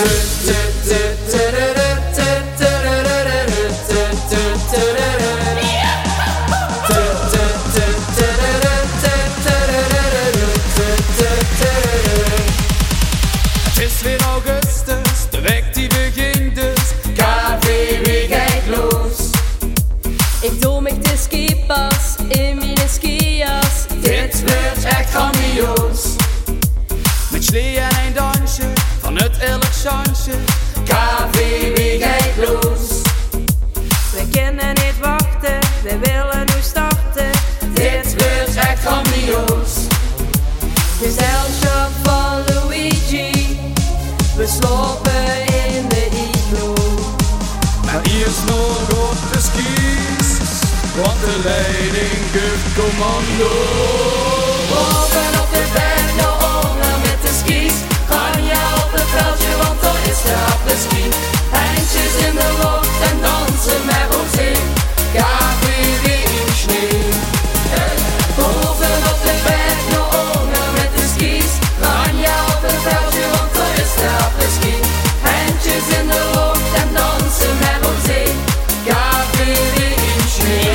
Het is weer augustus, de week die begint dus. Café, wie kijkt los? Ik doe me de skipas in mijn skias. Dit wordt echt grandioos. Met slee en een dansje van het elk chansje. Café, wie kijkt los? We kunnen niet wachten, we willen nu starten. Dit wordt echt grandioos. Gezelschap van Luigi, we slopen in de iglo. Maar eerst nog op de skis, want de leiding geeft commando. Boven op de berg naar onder met de skis. Ganja op het veldje, want er is de apres-ski. Eindjes in de lucht en dansen met Rosé. Café, wie in Schnee. Boven op de berg naar onder met de skis. Ganja op het veldje, want er is de apres-ski. Eindjes in de lucht en dansen met Rosé. Café, wie in Schnee.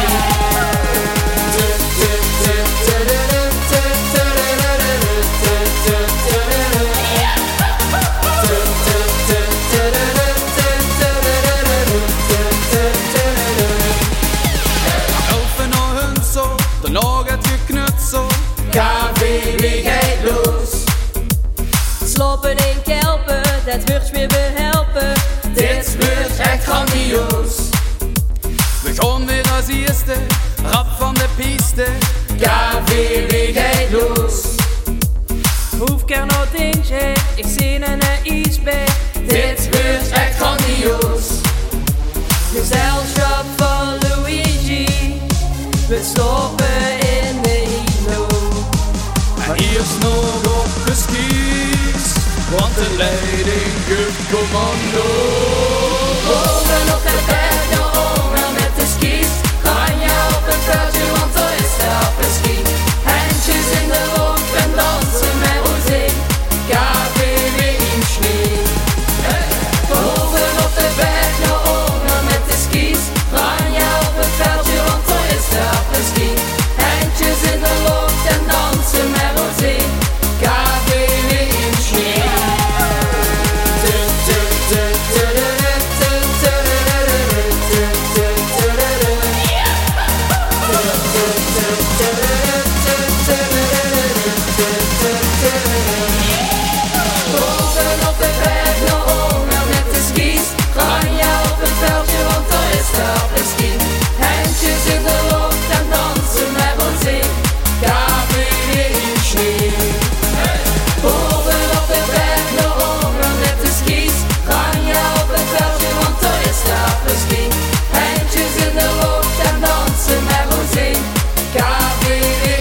Elfen naar hun zo, daarna gaat je knutsel. Café, wie kijkt los? Slopen in kelpen, dat wordt weer behelpen. Dit wordt echt grandioos. We gaan weer als eerste, rap van de piste. Café, wie kijkt los? Hoef ik er nog eentje, ik zie een ijsberg. Dit wordt echt grandioos. Gezelschap van Luigi, we stoppen in de iglo. Maar eerst nog op de skis, want de leiding geeft commando. Boven op de berg naar onder met de skis. Ganja op het veldje, want er is de apres-ski. Handjes in de lucht en dansen met Rosé. Café, wie in Schnee. Boven op de berg naar onder met de skis. Ganja op het veldje, want er is de apres-ski. Handjes in de lucht en dansen met Rosé. Café, wie in Schnee. Boven op de berg naar onder met de skis. Ganja op het veldje, want er is de apres-ski. Handjes in de lucht en dansen met Rosé. Café, wie in Schnee. Boven op de berg naar onder met de skis. Ganja op het veldje, want er is de apres-ski. Handjes in de lucht en dansen met Rosé. Café, wie